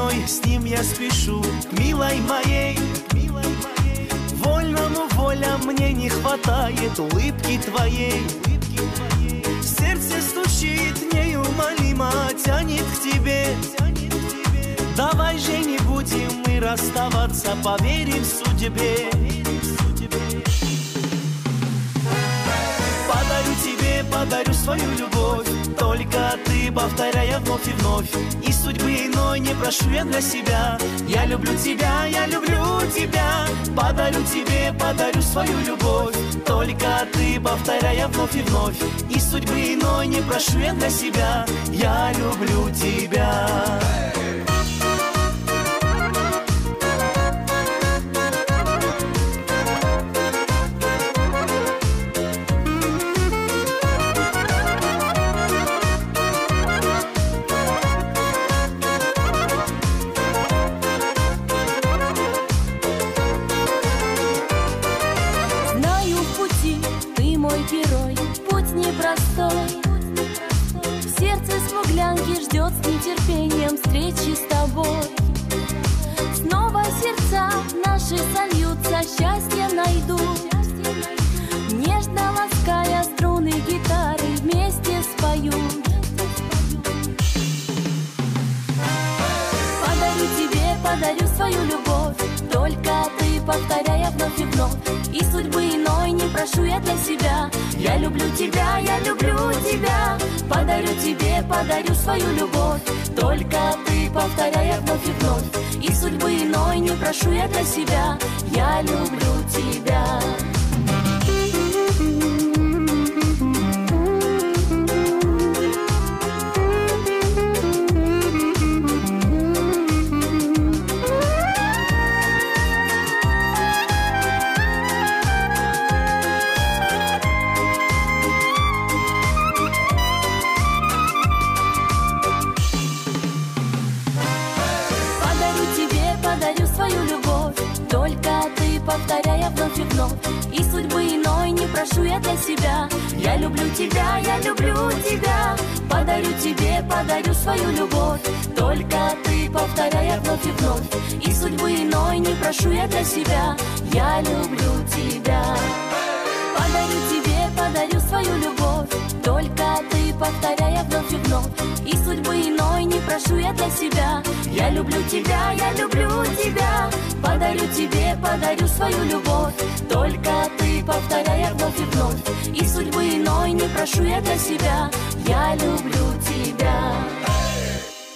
иной, с ним я спешу к милой моей. Вольному воля мне не хватает улыбки твоей. Сердце стучит неумолимо, тянет к тебе. Давай же не будем мы расставаться, поверим судьбе. Подарю тебе, подарю свою любовь, только ты, повторяя вновь и вновь. И судьбы иной не прошу я для себя. Я люблю тебя, я люблю тебя. Подарю тебе, подарю свою любовь, только ты, повторяя вновь и вновь. И судьбы иной не прошу я для себя. Я люблю тебя. Герой, путь непростой. В сердце смуглянки ждет с нетерпением встречи с тобой. Снова сердца наши сольются, счастье найдут. Нежно лаская струны гитары, вместе споют. Подарю тебе, подарю свою любовь, только ты, повторяя вновь и вновь. И судьбы иной не прошу я для себя. Я люблю тебя, я люблю тебя. Подарю тебе, подарю свою любовь, только ты, повторяя вновь и вновь. И судьбы иной не прошу я для себя. Я люблю тебя. Подарю свою любовь, только ты, повторяя вновь и вновь. И судьбы иной не прошу я для себя. Я люблю тебя, я люблю тебя. Подарю тебе, подарю свою любовь, только ты, повторяя вновь и вновь. И судьбы иной не прошу я для себя. Я люблю тебя. Подарю тебе, подарю свою любовь, только ты, повторяя вновь и вновь. И судьбы иной не прошу я для себя. Я люблю тебя, я люблю тебя. Подарю тебе, подарю свою любовь, только ты, повторяя вновь и вновь. И судьбы иной не прошу я для себя. Я люблю тебя.